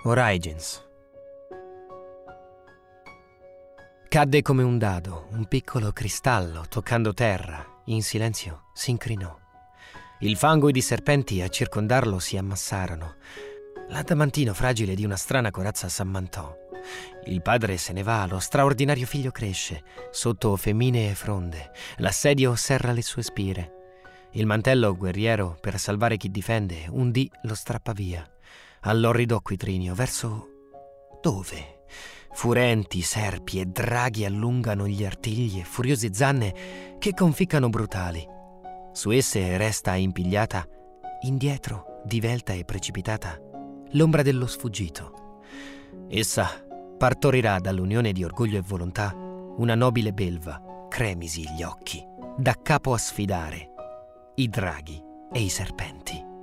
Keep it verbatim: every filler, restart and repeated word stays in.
Origins. Cadde come un dado, un piccolo cristallo, toccando terra. In silenzio si incrinò. Il fango ed i serpenti a circondarlo si ammassarono. L'adamantino fragile di una strana corazza s'ammantò. Il padre se ne va, lo straordinario figlio cresce, sotto femminee fronde. L'assedio serra le sue spire. Il mantello guerriero, per salvare chi difende, un dì lo strappa via. All'orrido acquitrinio, verso dove? Furenti serpi e draghi allungano gli artigli e furiose zanne che conficcano brutali. Su esse resta impigliata, indietro, divelta e precipitata, l'ombra dello sfuggito. Essa partorirà dall'unione di orgoglio e volontà una nobile belva, cremisi gli occhi, da capo a sfidare i draghi e i serpenti.